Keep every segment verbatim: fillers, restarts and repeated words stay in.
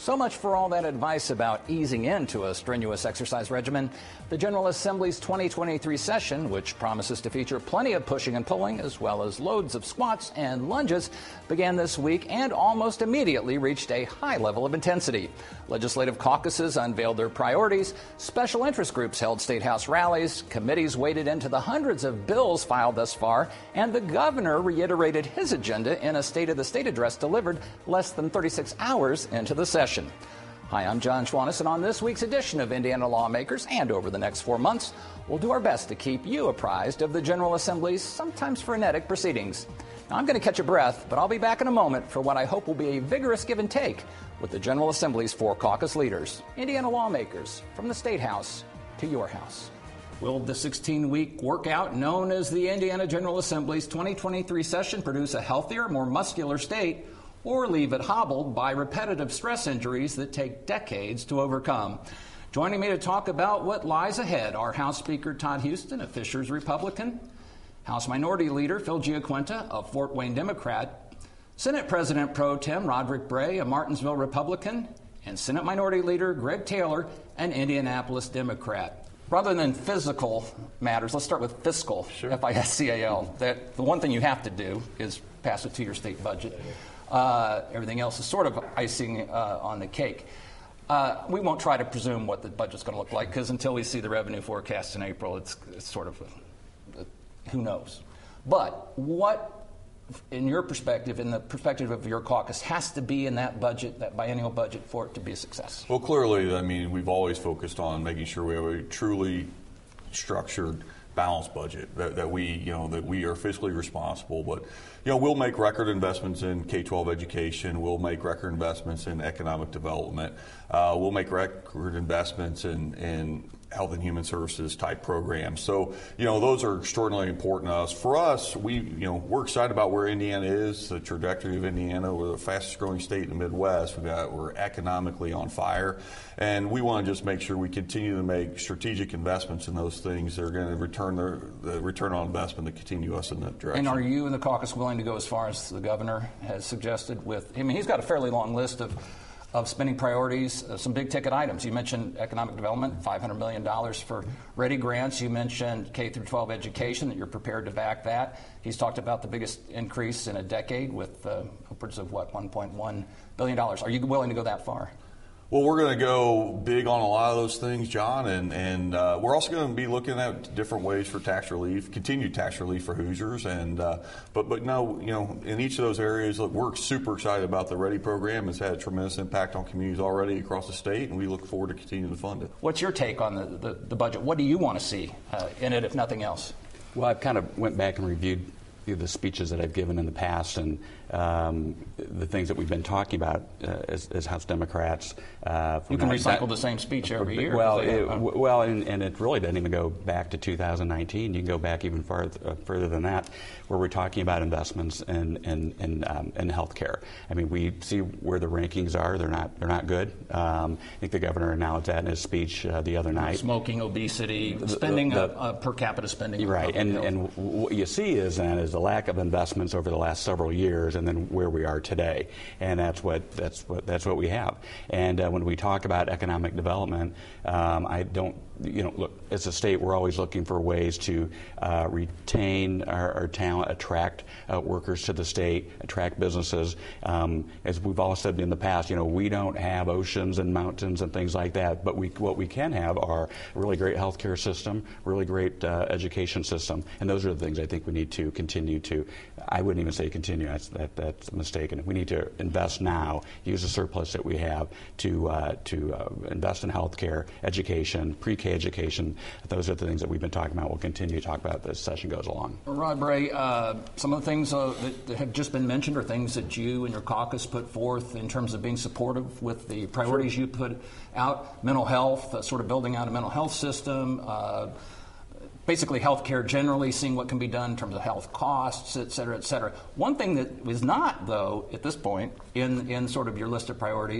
So much for all that advice about easing into a strenuous exercise regimen. The General Assembly's twenty twenty-three session, which promises to feature plenty of pushing and pulling, as well as loads of squats and lunges, began this week and almost immediately reached a high level of intensity. Legislative caucuses unveiled their priorities, special interest groups held state house rallies, committees waded into the hundreds of bills filed thus far, and the governor reiterated his agenda in a State of the State address delivered less than thirty-six hours into the session. Hi, I'm John Schwannis, and on this week's edition of Indiana Lawmakers and over the next four months, we'll do our best to keep you apprised of the General Assembly's sometimes frenetic proceedings. Now, I'm going to catch a breath, but I'll be back in a moment for what I hope will be a vigorous give and take with the General Assembly's four caucus leaders, Indiana lawmakers, from the State House to your house. Will the sixteen-week workout known as the Indiana General Assembly's twenty twenty-three session produce a healthier, more muscular state, or leave it hobbled by repetitive stress injuries that take decades to overcome? Joining me to talk about what lies ahead are House Speaker Todd Huston, a Fishers Republican, House Minority Leader Phil Giaquinta, a Fort Wayne Democrat, Senate President Pro Tem Roderick Bray, a Martinsville Republican, and Senate Minority Leader Greg Taylor, an Indianapolis Democrat. Rather than physical matters, let's start with fiscal, sure. F I S C A L. That the one thing you have to do is pass a two-year state budget. Uh, everything else is sort of icing uh, on the cake. Uh, we won't try to presume what the budget's going to look like, because until we see the revenue forecast in April, it's, it's sort of a, a, who knows. But what, in your perspective, in the perspective of your caucus, has to be in that budget, that biennial budget, for it to be a success? Well, clearly, I mean, we've always focused on making sure we have a truly structured, balanced budget, that, that we, you know, that we are fiscally responsible. But, you know, we'll make record investments in K twelve education. We'll make record investments in economic development. Uh, we'll make record investments in, in health and human services type programs. So, you know, those are extraordinarily important to us. For us, we, you know, we're excited about where Indiana is, the trajectory of Indiana. We're the fastest growing state in the Midwest. We've got, we're economically on fire. And we want to just make sure we continue to make strategic investments in those things that are going to return their, the return on investment to continue us in that direction. And are you in the caucus willing to go as far as the governor has suggested with, I mean, he's got a fairly long list of of spending priorities, uh, some big ticket items. You mentioned economic development, five hundred million dollars for ready grants. You mentioned K through twelve education, that you're prepared to back that. He's talked about the biggest increase in a decade with uh, upwards of, what, one point one billion dollars. Are you willing to go that far? Well, we're going to go big on a lot of those things, John, and, and uh, we're also going to be looking at different ways for tax relief, continued tax relief for Hoosiers. And uh, but but no, you know, in each of those areas, look, we're super excited about the READY program. It's had a tremendous impact on communities already across the state, and we look forward to continuing to fund it. What's your take on the, the, the budget? What do you want to see uh, in it, if nothing else? Well, I've kind of went back and reviewed the speeches that I've given in the past, and um, the things that we've been talking about uh, as, as House Democrats. Uh, you can recycle that, the same speech every year. Well, it, well, and, and it really doesn't even go back to two thousand nineteen. You can go back even farther, uh, further than that, where we're talking about investments in in in, um, in healthcare. I mean, we see where the rankings are. They're not they're not good. Um, I think the governor announced that in his speech uh, the other night. Smoking, obesity, spending, the, the, uh, per capita spending. Right, and and what you see is then is the lack of investments over the last several years, and then where we are today, and that's what that's what that's what we have. And uh, when we talk about economic development, um, I don't, you know, look, as a state, we're always looking for ways to uh, retain our, our talent, attract uh, workers to the state, attract businesses. Um, as we've all said in the past, you know, we don't have oceans and mountains and things like that, but we what we can have are a really great healthcare system, really great uh, education system, and those are the things I think we need to continue to. I wouldn't even say continue. That's that, that's mistaken. We need to invest now, use the surplus that we have to uh, to uh, invest in healthcare, education, pre-K education. Those are the things that we've been talking about. We'll continue to talk about as the session goes along. Rod Bray, uh, some of the things uh, that have just been mentioned are things that you and your caucus put forth in terms of being supportive with the priorities sure. you put out. Mental health, uh, sort of building out a mental health system. Uh, Basically, healthcare generally, seeing what can be done in terms of health costs, et cetera, et cetera. One thing that was not, though, at this point, in, in sort of your list of priorities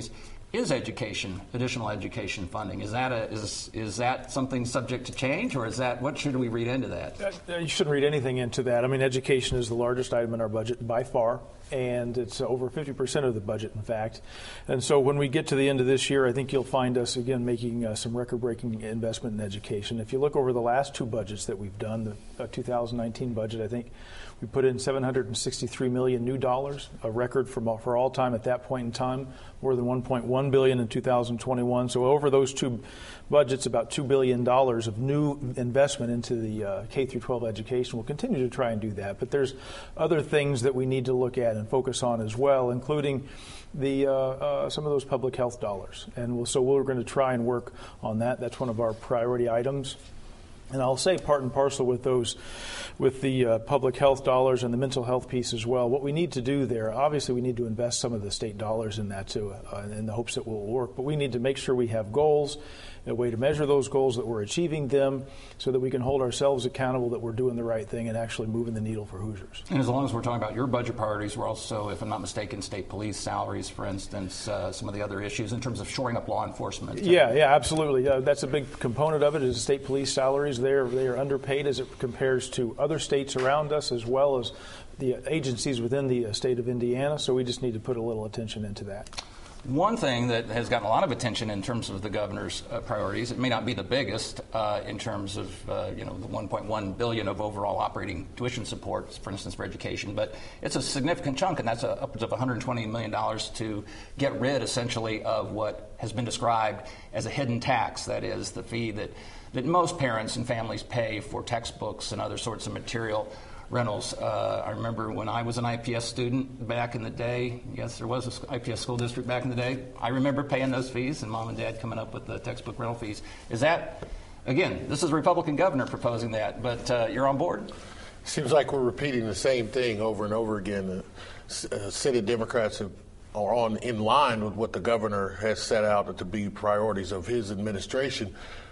is education, additional education funding. Is that a, is is that something subject to change, or is that, what should we read into that? Uh, you shouldn't read anything into that. I mean, education is the largest item in our budget by far, and it's over fifty percent of the budget, in fact. And so when we get to the end of this year, I think you'll find us, again, making uh, some record-breaking investment in education. If you look over the last two budgets that we've done, the uh, two thousand nineteen budget, I think we put in seven hundred sixty-three million new dollars, a record for, for all time at that point in time, more than one point one billion in two thousand twenty-one. So over those two budgets, about two billion dollars of new investment into the uh, K through twelve education. We'll continue to try and do that. But there's other things that we need to look at and focus on as well, including the uh, uh, some of those public health dollars. And we'll, so we're going to try and work on that. That's one of our priority items. And I'll say part and parcel with those, with the uh, public health dollars and the mental health piece as well. What we need to do there, obviously we need to invest some of the state dollars in that too, uh, in the hopes that it will work. But we need to make sure we have goals, a way to measure those goals, that we're achieving them, so that we can hold ourselves accountable that we're doing the right thing and actually moving the needle for Hoosiers. And as long as we're talking about your budget priorities, we're also, if I'm not mistaken, state police salaries, for instance, uh, some of the other issues in terms of shoring up law enforcement. Yeah, yeah, absolutely. Uh, that's a big component of it, is state police salaries. They're, they are underpaid as it compares to other states around us, as well as the agencies within the state of Indiana. So we just need to put a little attention into that. One thing that has gotten a lot of attention in terms of the governor's uh, priorities, it may not be the biggest uh, in terms of uh, you know the one point one billion dollars of overall operating tuition support, for instance, for education, but it's a significant chunk, and that's a, upwards of one hundred twenty million dollars to get rid, essentially, of what has been described as a hidden tax. That is, the fee that, that most parents and families pay for textbooks and other sorts of material rentals. Uh, I remember when I was an I P S student back in the day, yes, there was an I P S school district back in the day, I remember paying those fees and mom and dad coming up with the textbook rental fees. Is that, again, this is a Republican governor proposing that, but uh, you're on board? Seems like we're repeating the same thing over and over again. Uh, uh, Senate Democrats have, are on in line with what the governor has set out to be priorities of his administration.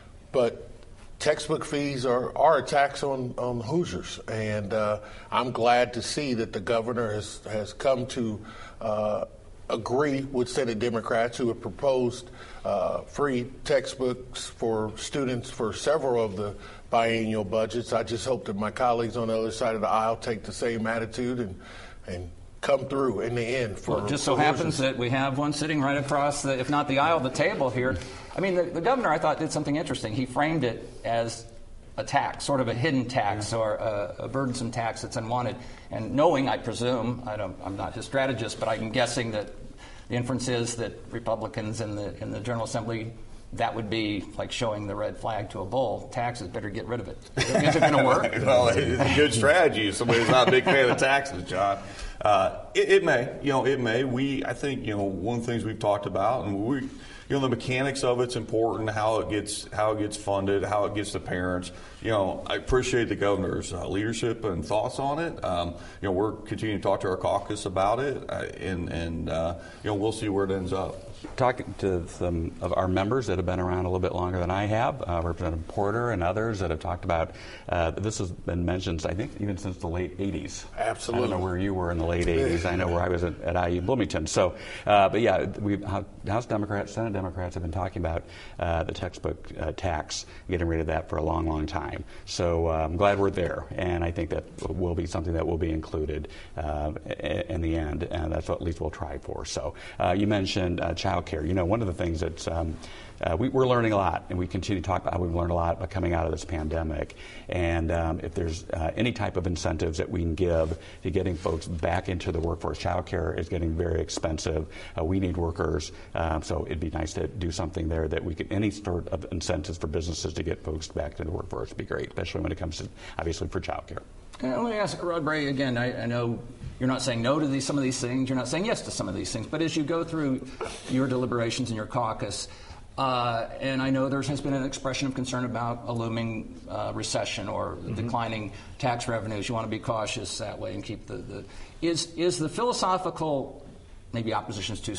But textbook fees are, are a tax on, on Hoosiers, and uh, I'm glad to see that the governor has, has come to uh, agree with Senate Democrats who have proposed uh, free textbooks for students for several of the biennial budgets. I just hope that my colleagues on the other side of the aisle take the same attitude and, and come through in the end. For, well, it just so happens that we have one sitting right across, the, if not the aisle, the table here. I mean, the, the governor, I thought, did something interesting. He framed it as a tax, sort of a hidden tax or a, a burdensome tax that's unwanted. And knowing, I presume, I don't, I'm not his strategist, but I'm guessing that the inference is that Republicans in the in the General Assembly, that would be like showing the red flag to a bull. Taxes, better get rid of it. Is it going to work? Well, it's a good strategy if somebody's not a big fan of taxes, John. Uh, it, it may, you know, it may. We, I think, you know, one of the things we've talked about, and we, you know, the mechanics of it's important, how it gets, how it gets funded, how it gets to parents. You know, I appreciate the governor's uh, leadership and thoughts on it. Um, you know, we're continuing to talk to our caucus about it, uh, and and uh, you know, we'll see where it ends up. Talking to some of our members that have been around a little bit longer than I have, uh, Representative Porter and others that have talked about, uh, this has been mentioned, I think, even since the late eighties. Absolutely. I don't know where you were in the late eighties. I know where I was at, at I U Bloomington. So, uh, but yeah, we House Democrats, Senate Democrats have been talking about uh, the textbook uh, tax, getting rid of that for a long, long time. So uh, I'm glad we're there, and I think that will be something that will be included uh, in the end, and that's what at least we'll try for. So uh, you mentioned uh, child care. You know, one of the things that's um, uh, we, we're learning a lot, and we continue to talk about how we've learned a lot about coming out of this pandemic. And um, if there's uh, any type of incentives that we can give to getting folks back into the workforce, child care is getting very expensive. Uh, we need workers, um, so it'd be nice to do something there that we could, any sort of incentives for businesses to get folks back into the workforce would be great, especially when it comes to, obviously, for child care. Uh, let me ask Rod Bray again. I, I know you're not saying no to these, some of these things. You're not saying yes to some of these things. But as you go through your deliberations in your caucus, uh, and I know there has been an expression of concern about a looming uh, recession or mm-hmm. declining tax revenues. You want to be cautious that way and keep the, the is is the philosophical, maybe opposition's too,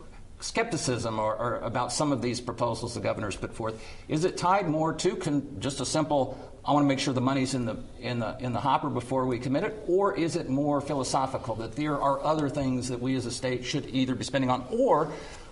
skepticism or, or about some of these proposals the governor's put forth, is it tied more to con- just a simple, I want to make sure the money's in the in the in the hopper before we commit it, or is it more philosophical that there are other things that we as a state should either be spending on, or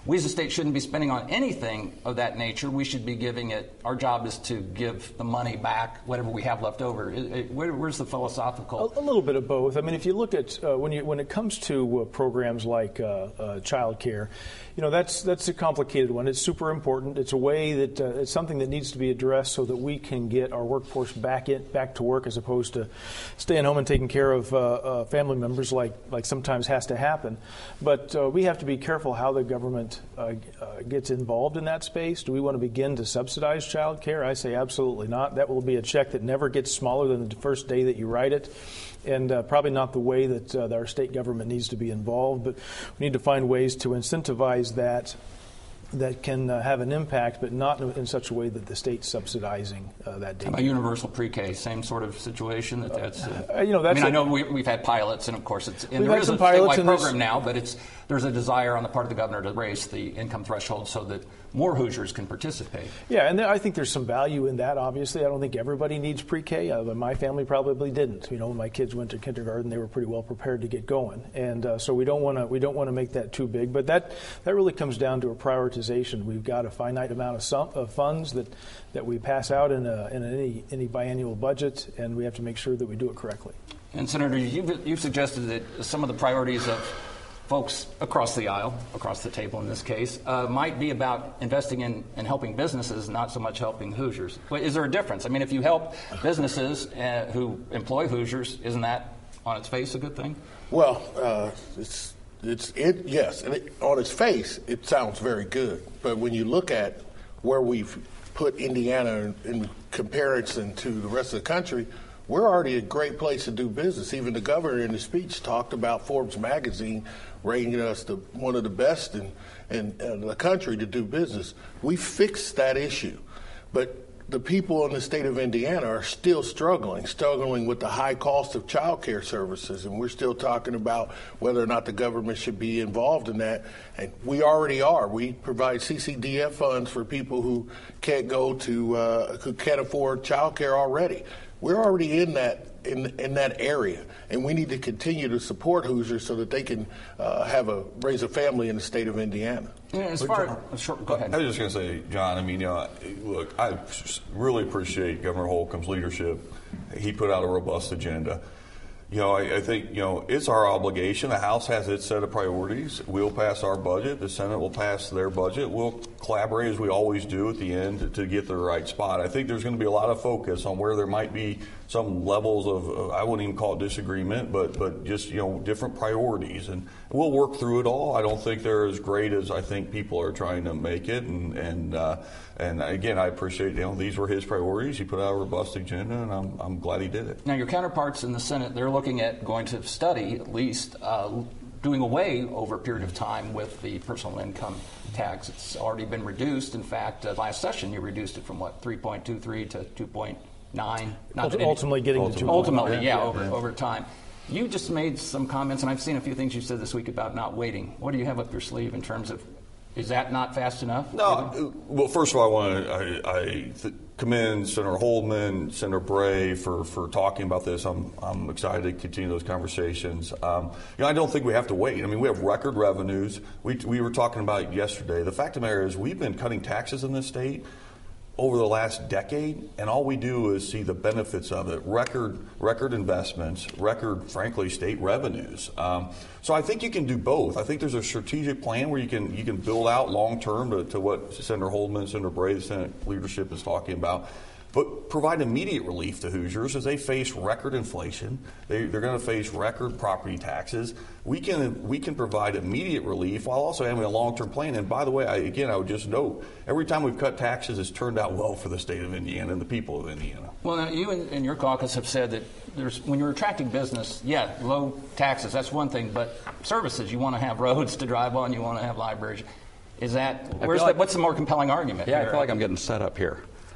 we as a state shouldn't be spending on anything of that nature. We should be giving it, our job is to give the money back, whatever we have left over. It, it, where, where's the philosophical? A, a little bit of both. I mean, if you look at, uh, when you when it comes to uh, programs like uh, uh, child care, you know, that's that's a complicated one. It's super important. It's a way that, uh, it's something that needs to be addressed so that we can get our workforce back in, back to work as opposed to staying home and taking care of uh, uh, family members like, like sometimes has to happen. But uh, we have to be careful how the government uh, uh, gets involved in that space. Do we want to begin to subsidize child care? I say absolutely not. That will be a check that never gets smaller than the first day that you write it. And uh, probably not the way that, uh, that our state government needs to be involved, but we need to find ways to incentivize that that can uh, have an impact, but not in, in such a way that the state's subsidizing uh, that data. How about universal pre-K? Same sort of situation. That that's. Uh, uh, you know, that's I mean, a, I know we, we've had pilots, and of course, it's and we've there had is some a pilots statewide program this, now, but it's there's a desire on the part of the governor to raise the income threshold so that more Hoosiers can participate. Yeah, and there, I think there's some value in that. Obviously, I don't think everybody needs pre-K. Uh, but my family probably didn't. You know, when my kids went to kindergarten, they were pretty well prepared to get going, and uh, so we don't want to we don't want to make that too big. But that that really comes down to a prioritization. We've got a finite amount of, sum, of funds that, that we pass out in, a, in any any biannual budget, and we have to make sure that we do it correctly. And Senator, you've, you've suggested that some of the priorities of folks across the aisle, across the table in this case, uh, might be about investing in and helping businesses, not so much helping Hoosiers. But is there a difference? I mean, if you help businesses uh, who employ Hoosiers, isn't that on its face a good thing? Well, uh, it's it's it yes, and it, on its face it sounds very good. But when you look at where we've put Indiana in, in comparison to the rest of the country, we're already a great place to do business. Even the governor in his speech talked about Forbes magazine rating us the, one of the best in, in, in the country to do business. We fixed that issue. But the people in the state of Indiana are still struggling, struggling with the high cost of child care services. And we're still talking about whether or not the government should be involved in that. And we already are. We provide C C D F funds for people who can't go to, uh, who can't afford child care already. We're already in that in in that area, and we need to continue to support Hoosiers so that they can uh, have a raise a family in the state of Indiana. Yeah, as far as, sure, go ahead. I was just going to say, John, I mean, you know, look, I really appreciate Governor Holcomb's leadership. He put out a robust agenda. You know, I, I think, you know, it's our obligation. The House has its set of priorities. We'll pass our budget. The Senate will pass their budget. We'll collaborate, as we always do at the end, to, to get to the right spot. I think there's going to be a lot of focus on where there might be some levels of, of I wouldn't even call it disagreement, but, but just, you know, different priorities. And we'll work through it all. I don't think they're as great as I think people are trying to make it. And, and, uh, and again, I appreciate, you know, these were his priorities. He put out a robust agenda, and I'm, I'm glad he did it. Now, your counterparts in the Senate, they're looking at going to study, at least, uh, doing away over a period of time with the personal income tax. It's already been reduced. In fact, uh, last session, you reduced it from, what, three point two three to two point nine? Not ultimately any, getting ultimately, to two. Ultimately, yeah, yeah, over, yeah, over time. You just made some comments, and I've seen a few things you said this week about not waiting. What do you have up your sleeve in terms of, is that not fast enough? No. Well, first of all, I want to I, I th- commend Senator Holdman, Senator Bray for, for talking about this. I'm I'm excited to continue those conversations. Um, you know, I don't think we have to wait. I mean, we have record revenues. We we were talking about it yesterday. The fact of the matter is, we've been cutting taxes in this state over the last decade, and all we do is see the benefits of it. Record record investments, record, frankly, state revenues. Um, so I think you can do both. I think there's a strategic plan where you can you can build out long term to, to what Senator Holdman, Senator Bray, the Senate leadership is talking about, but provide immediate relief to Hoosiers as they face record inflation. They, they're going to face record property taxes. We can we can provide immediate relief while also having a long-term plan. And by the way, I, again, I would just note, every time we've cut taxes, it's turned out well for the state of Indiana and the people of Indiana. Well, now, you and, and your caucus have said that there's, when you're attracting business, yeah, low taxes, that's one thing, but services, you want to have roads to drive on, you want to have libraries. Is that, where's the, like, what's the more compelling argument Yeah, here? I feel like I'm getting set up here.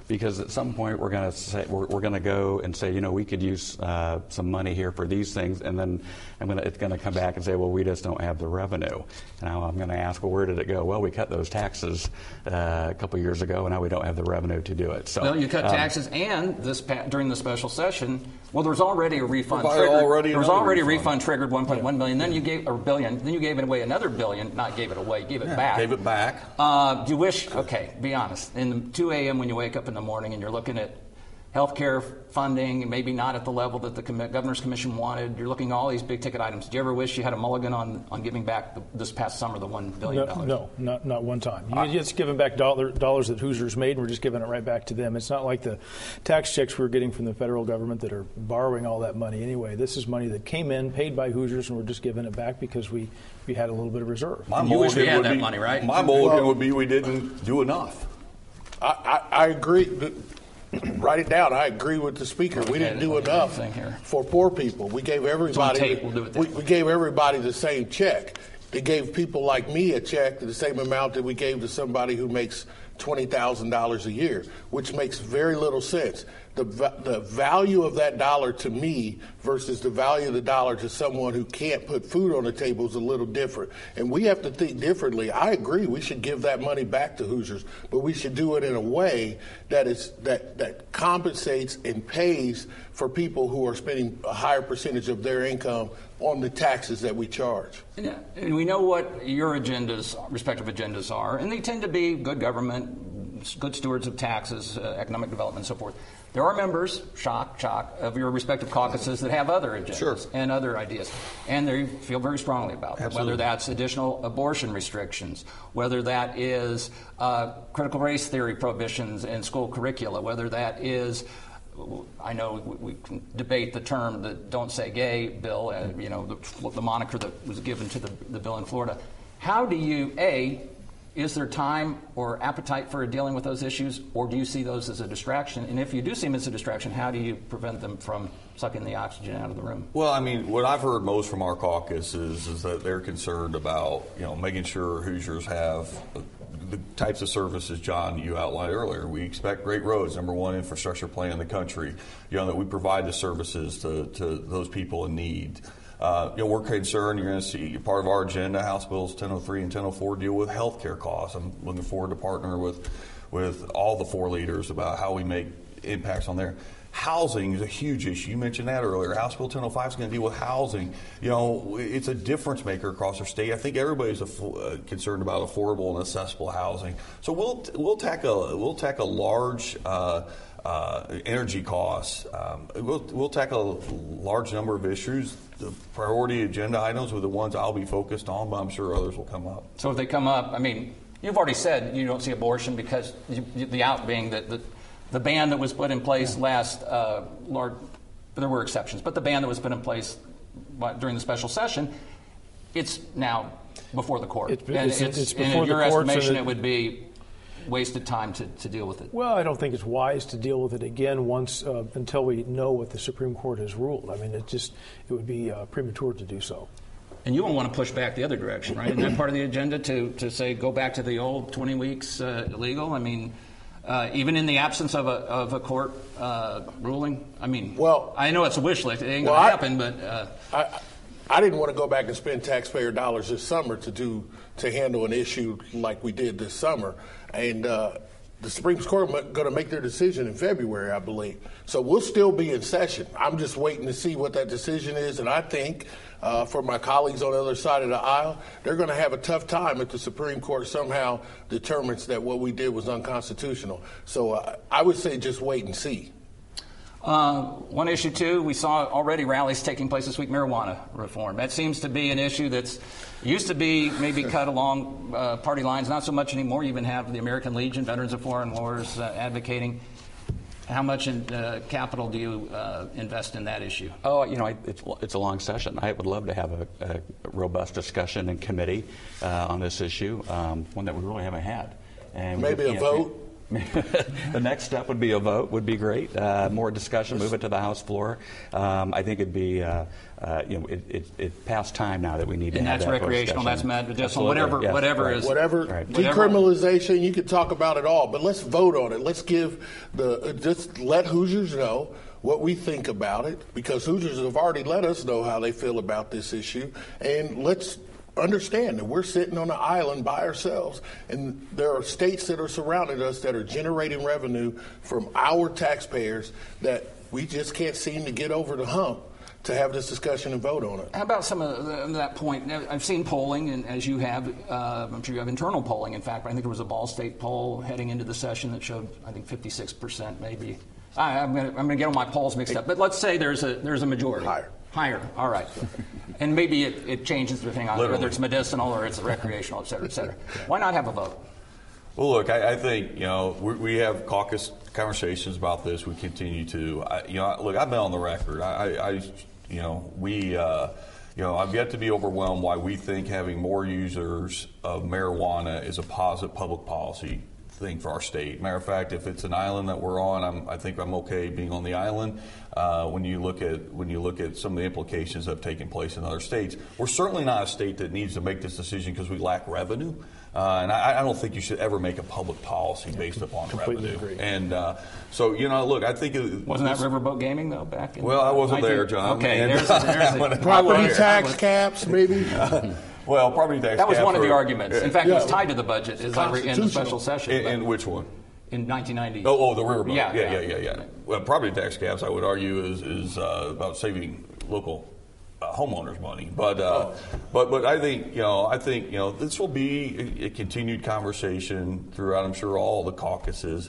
because at some point we're going to say we're, we're going to go and say, you know, we could use uh, some money here for these things, and then I'm gonna, it's going to come back and say, well, we just don't have the revenue. And I'm going to ask, well, where did it go? Well, we cut those taxes uh, a couple years ago, and now we don't have the revenue to do it. So, well, you cut um, taxes, and this during the special session, well, there was already a refund Well, triggered. already there was another already refund. a refund triggered one point one billion. Then you gave a billion. Then you gave it away another billion. Not gave it away. Gave it Yeah, back. gave it back. Uh, do you wish? Okay, be honest. In the two a.m. when you wake up in the morning and you're looking at healthcare funding, maybe not at the level that the Com- Governor's Commission wanted. You're looking at all these big ticket items. Do you ever wish you had a mulligan on, on giving back the, this past summer the one billion dollars? No, no, not not one time. You're just giving back dollar, dollars that Hoosiers made, and we're just giving it right back to them. It's not like the tax checks we were getting from the federal government that are borrowing all that money anyway. This is money that came in, paid by Hoosiers, and we're just giving it back because we, we had a little bit of reserve. My You wish we mulligan had would that be- money, right? My mulligan Well- would be we didn't do enough. I, I, I agree. Write it down. I agree with the speaker. We didn't do Okay, enough thing here. for poor people. We gave everybody. tape. We'll do it then. we, we gave everybody the same check. They gave people like me a check the same amount that we gave to somebody who makes twenty thousand dollars a year, which makes very little sense. The, va- the value of that dollar to me versus the value of the dollar to someone who can't put food on the table is a little different. And we have to think differently. I agree we should give that money back to Hoosiers, but we should do it in a way that is that, that compensates and pays for people who are spending a higher percentage of their income on the taxes that we charge. Yeah, and we know what your agendas, respective agendas are, and they tend to be good government, good stewards of taxes, uh, economic development, and so forth. There are members, shock, shock, of your respective caucuses that have other agendas Sure. and other ideas, and they feel very strongly about them, Absolutely. whether that's additional abortion restrictions, whether that is uh, critical race theory prohibitions in school curricula, whether that is I know we, we can debate the term, the "Don't Say Gay" bill, uh, you know, the, the moniker that was given to the, the bill in Florida. How do you, A, is there time or appetite for dealing with those issues, or do you see those as a distraction? And if you do see them as a distraction, how do you prevent them from sucking the oxygen out of the room? Well, I mean, what I've heard most from our caucus is, is that they're concerned about, you know, making sure Hoosiers have the types of services, John, you outlined earlier. We expect great roads, number one infrastructure plan in the country, you know, that we provide the services to, to those people in need. Uh, you know, we're concerned, you're going to see part of our agenda, House Bills ten oh three and ten oh four deal with health care costs. I'm looking forward to partner with, with all the four leaders about how we make impacts on there. Housing is a huge issue. You mentioned that earlier. House Bill ten oh five is going to deal with housing. You know, it's a difference maker across our state. I think everybody's a, uh, concerned about affordable and accessible housing. So we'll we'll tackle we'll tackle large uh, uh, energy costs. Um, we'll we'll tackle a large number of issues. The priority agenda items are the ones I'll be focused on, but I'm sure others will come up. So if they come up, I mean, you've already said you don't see abortion because you, the out being that the The ban that was put in place yeah. last, uh, Lord, there were exceptions, but the ban that was put in place by, during the special session, it's now before the court. It's, and it's, it's, it's and before in the your courts. estimation, It, it would be wasted time to, to deal with it. Well, I don't think it's wise to deal with it again once uh, until we know what the Supreme Court has ruled. I mean, it just it would be uh, premature to do so. And you won't want to push back the other direction, right? Isn't that part of the agenda to, to say go back to the old twenty weeks uh, illegal? I mean, uh, even in the absence of a of a court uh, ruling. I mean, well, I know it's a wish list; it ain't well, going to I, happen. But uh, I, I didn't want to go back and spend taxpayer dollars this summer to do to handle an issue like we did this summer, and uh, the Supreme Court is going to make their decision in February, I believe. So we'll still be in session. I'm just waiting to see what that decision is, and I think. Uh, for my colleagues on the other side of the aisle, they're going to have a tough time if the Supreme Court somehow determines that what we did was unconstitutional. So uh, I would say just wait and see. Uh, one issue, too, we saw already rallies taking place this week, marijuana reform. That seems to be an issue that's used to be maybe cut along uh, party lines, not so much anymore. You even have the American Legion, Veterans of Foreign Wars, uh, advocating. How much in uh, capital do you uh, invest in that issue? Oh, you know, it's it's a long session. I would love to have a, a robust discussion in committee uh, on this issue, um, one that we really haven't had. And maybe we, a know, vote. The next step would be a vote. Would be great. Uh, more discussion. Move it to the House floor. Um, I think it'd be, uh, uh, you know, it, it, it past time now that we need and to have that's that recreational. That's medicinal. Absolutely. Whatever. Yes. Whatever right. is whatever right. decriminalization. You could talk about it all, but let's vote on it. Let's give the just let Hoosiers know what we think about it, because Hoosiers have already let us know how they feel about this issue, and let's understand that we're sitting on an island by ourselves, and there are states that are surrounding us that are generating revenue from our taxpayers that we just can't seem to get over the hump to have this discussion and vote on it. How about some of the, that point? I've seen polling, and as you have, uh, I'm sure you have internal polling. In fact, I think there was a Ball State poll heading into the session that showed, I think, fifty-six percent maybe. I, I'm going I'm to get all my polls mixed up, but let's say there's a there's a majority. Higher. Higher, all right. And maybe it, it changes depending on Literally. whether it's medicinal or it's recreational, et cetera, et cetera. Why not have a vote? Well, look, I, I think, you know, we, we have caucus conversations about this. We continue to. I, you know, look, I've been on the record. I, I you know, we, uh, you know, I've yet to be overwhelmed why we think having more users of marijuana is a positive public policy thing for our state. Matter of fact, if it's an island that we're on, I'm, I think I'm okay being on the island. Uh, when you look at when you look at some of the implications that have taken place in other states, we're certainly not a state that needs to make this decision because we lack revenue. Uh, and I, I don't think you should ever make a public policy based upon Completely revenue. agree. And uh, so, you know, look, I think it, Wasn't that Riverboat Gaming though back in? Well, I wasn't nineteen there, John. Okay, And- there's, a, there's a, Property I was- tax I was- caps, maybe. well, property tax. That was cap one of the for- arguments. In fact, it was Yeah. tied to the budget as I re- in the special session. And, but and which one? in nineteen ninety. Oh, oh, the riverboat. Yeah, yeah, yeah. yeah, yeah. yeah. Well, property tax caps, I would argue, is is uh, about saving local uh, homeowners money. But uh, but but I think you know I think you know this will be a, a continued conversation throughout. I'm sure all the caucuses,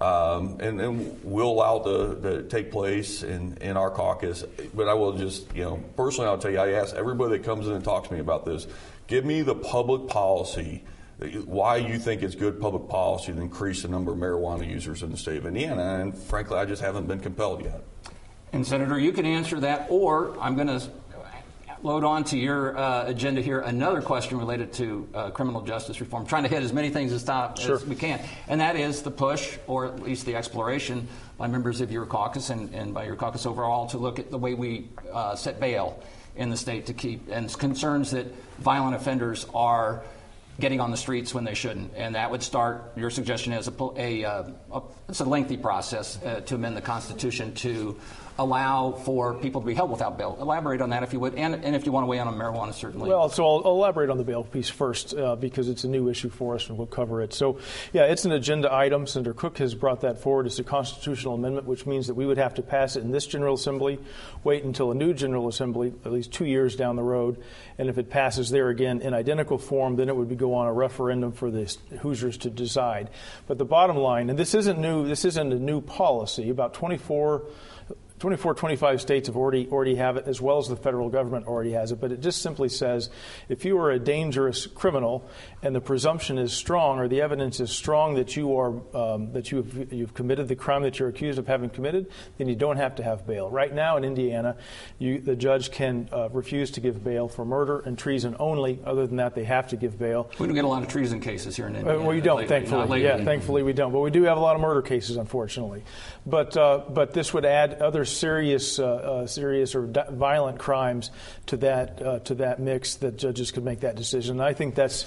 um, and and we'll allow it to, to take place in in our caucus. But I will just you know personally, I'll tell you, I ask everybody that comes in and talks to me about this, give me the public policy. Why you think it's good public policy to increase the number of marijuana users in the state of Indiana, and frankly, I just haven't been compelled yet. And Senator, you can answer that, or I'm going to load on to your uh, agenda here another question related to uh, criminal justice reform, trying to hit as many things as, stop, Sure. as we can. And that is the push, or at least the exploration by members of your caucus and, and by your caucus overall to look at the way we uh, set bail in the state to keep, and concerns that violent offenders are getting on the streets when they shouldn't. And that would start, your suggestion is a, a, uh, a it's a lengthy process uh, to amend the Constitution to allow for people to be held without bail. Elaborate on that if you would, and, and if you want to weigh in on marijuana, certainly. Well, so I'll, I'll elaborate on the bail piece first uh, because it's a new issue for us and we'll cover it. So, yeah, it's an agenda item. Senator Cook has brought that forward. It's a constitutional amendment, which means that we would have to pass it in this General Assembly, wait until a new General Assembly, at least two years down the road, and if it passes there again in identical form, then it would be go on a referendum for the Hoosiers to decide. But the bottom line, and this isn't new, this isn't a new policy, about twenty-four twenty-four, twenty-five states have already already have it, as well as the federal government already has it. But it just simply says, if you are a dangerous criminal and the presumption is strong, or the evidence is strong that you are um, that you have, you've committed the crime that you're accused of having committed, then you don't have to have bail. Right now in Indiana, you, the judge can uh, refuse to give bail for murder and treason only. Other than that, they have to give bail. We don't get a lot of treason cases here in Indiana. Uh, well, you don't, lately, thankfully. Yeah, thankfully we don't. But we do have a lot of murder cases, unfortunately. But uh, but this would add other serious, uh, uh, serious or di- violent crimes to that uh, to that mix that judges could make that decision. And I think that's.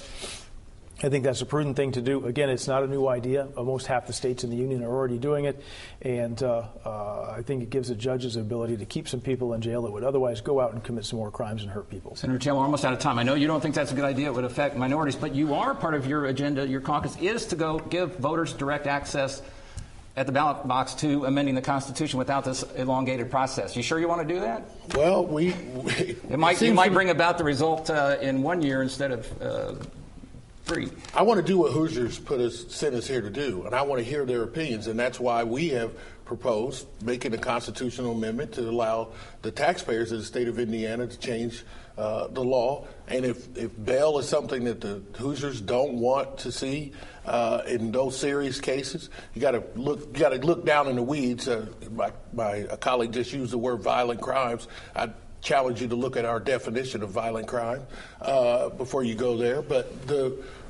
I think that's a prudent thing to do. Again, it's not a new idea. Almost half the states in the union are already doing it, and uh, uh, I think it gives the judges the ability to keep some people in jail that would otherwise go out and commit some more crimes and hurt people. Senator Taylor, we're almost out of time. I know you don't think that's a good idea. It would affect minorities, but you are part of your agenda. Your caucus is to go give voters direct access at the ballot box to amending the Constitution without this elongated process. You sure you want to do that? Well, we, we it might it you might to, bring about the result uh, in one year instead of uh, three. I want to do what Hoosiers put us sent us here to do, and I want to hear their opinions, and that's why we have proposed making a constitutional amendment to allow the taxpayers of the state of Indiana to change uh, the law. And if, if bail is something that the Hoosiers don't want to see uh, in those serious cases, you got to look. You got to look down in the weeds. Uh, my, my a colleague just used the word violent crimes. I challenge you to look at our definition of violent crime uh, before you go there. But the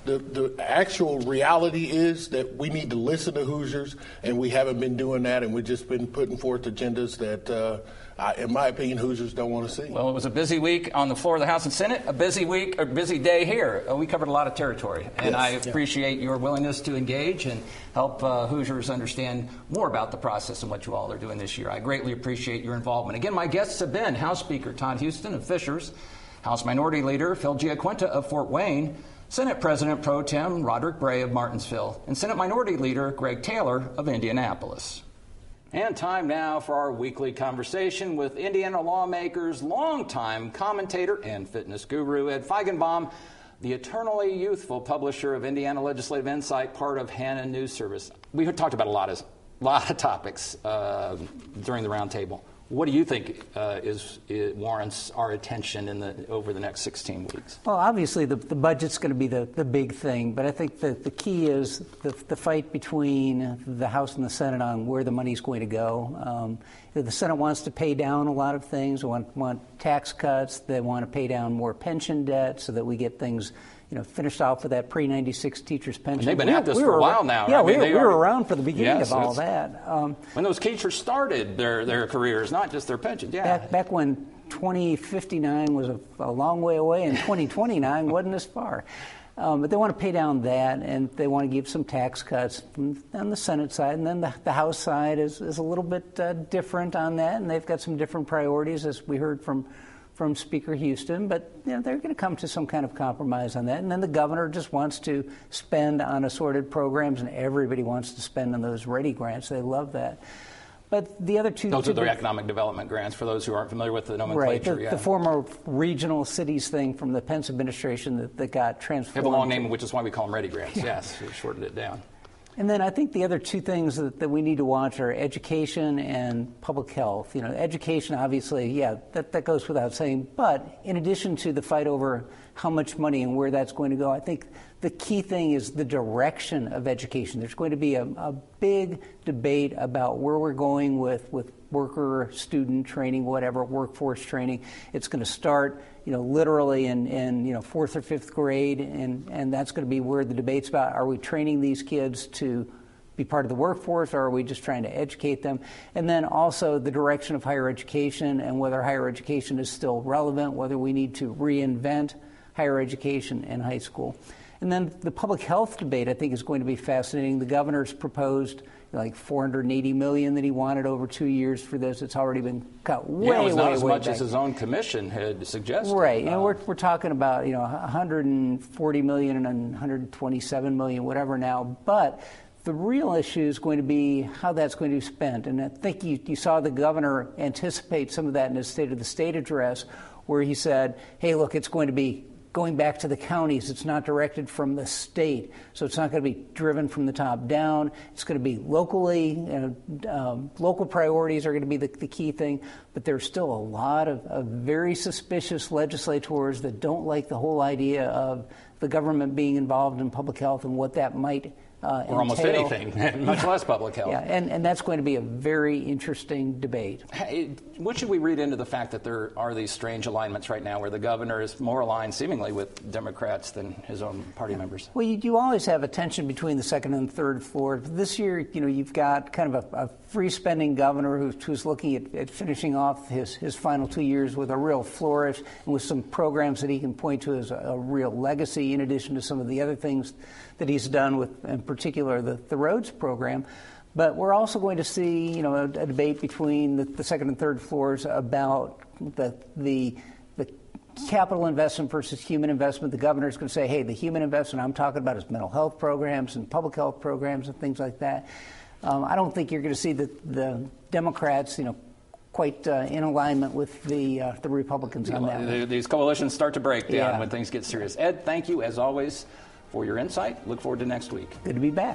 The, the actual reality is that we need to listen to Hoosiers, and we haven't been doing that, and we've just been putting forth agendas that, uh, I, in my opinion, Hoosiers don't want to see. Well, it was a busy week on the floor of the House and Senate, a busy week, a busy day here. Uh, we covered a lot of territory, and yes. I appreciate your willingness to engage and help uh, Hoosiers understand more about the process and what you all are doing this year. I greatly appreciate your involvement. Again, my guests have been House Speaker Todd Huston of Fishers, House Minority Leader Phil Giaquinta of Fort Wayne, Senate President Pro Tem Roderick Bray of Martinsville, and Senate Minority Leader Greg Taylor of Indianapolis. And time now for our weekly conversation with Indiana lawmakers, longtime commentator and fitness guru Ed Feigenbaum, the eternally youthful publisher of Indiana Legislative Insight, part of Hannah News Service. We talked about a lot of, lot of topics uh, during the roundtable. What do you think uh, is it warrants our attention in the over the next sixteen weeks? Well, obviously the, the budget's going to be the, the big thing, but I think the, the key is the, the fight between the House and the Senate on where the money's going to go. Um, the Senate wants to pay down a lot of things. They want, want tax cuts. They want to pay down more pension debt so that we get things, you know, finished off with that pre ninety-six teachers' pension. And they've been we, at this we for were, a while now. Yeah, I mean, we, we were already, around for the beginning yes, of all that. Um, when those teachers started their, their careers, not just their pensions. Yeah. Back, back when twenty fifty-nine was a, a long way away and twenty twenty-nine wasn't as far. Um, but they want to pay down that, and they want to give some tax cuts on the Senate side. And then the, the House side is, is a little bit uh, different on that, and they've got some different priorities, as we heard from from Speaker Huston, but you know, they're going to come to some kind of compromise on that. And then the governor just wants to spend on assorted programs, and everybody wants to spend on those ready grants. They love that. But the other two... Those two are the economic development grants, for those who aren't familiar with the nomenclature. Right, the, yeah. the former regional cities thing from the Pence administration that, that got transformed. They have a long name, which is why we call them ready grants. Yeah. Yes, we shortened it down. And then I think the other two things that, that we need to watch are education and public health. You know, education, obviously, yeah, that, that goes without saying. But in addition to the fight over how much money and where that's going to go, I think the key thing is the direction of education. There's going to be a, a big debate about where we're going with, with worker, student training, whatever, workforce training. It's going to start, you know, literally in, in you know, fourth or fifth grade, and, and that's going to be where the debate's about, are we training these kids to be part of the workforce, or are we just trying to educate them? And then also the direction of higher education and whether higher education is still relevant, whether we need to reinvent higher education in high school. And then the public health debate, I think, is going to be fascinating. The governor's proposed like four hundred eighty million dollars that he wanted over two years for this. It's already been cut way, yeah, it was not way, as way much back. as his own commission had suggested. Right. Uh, and we're we're talking about, you know, one hundred forty million dollars and one hundred twenty-seven million dollars, whatever now. But the real issue is going to be how that's going to be spent. And I think you, you saw the governor anticipate some of that in his State of the State address, where he said, hey, look, it's going to be going back to the counties. It's not directed from the state. So it's not going to be driven from the top down. It's going to be locally, you know, um, local priorities are going to be the, the key thing. But there's still a lot of, of very suspicious legislators that don't like the whole idea of the government being involved in public health and what that might Uh, or almost entail. anything, much less public health. Yeah, and, and that's going to be a very interesting debate. Hey, what should we read into the fact that there are these strange alignments right now where the governor is more aligned seemingly with Democrats than his own party members? Well, you, you always have a tension between the second and third floor. This year, you know, you've got kind of a, a free-spending governor who's, who's looking at, at finishing off his, his final two years with a real flourish and with some programs that he can point to as a, a real legacy, in addition to some of the other things that he's done with, in particular, the, the roads program. But we're also going to see, you know, a, a debate between the, the second and third floors about the, the the capital investment versus human investment. The governor's going to say, hey, the human investment I'm talking about is mental health programs and public health programs and things like that. Um, I don't think you're going to see the, the Democrats, you know, quite uh, in alignment with the uh, the Republicans on that. The, these coalitions start to break down Yeah. when things get serious. Ed, thank you, as always, for your insight. Look forward to next week. Good to be back.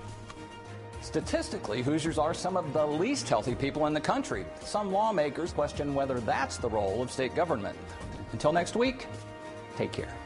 Statistically, Hoosiers are some of the least healthy people in the country. Some lawmakers question whether that's the role of state government. Until next week, take care.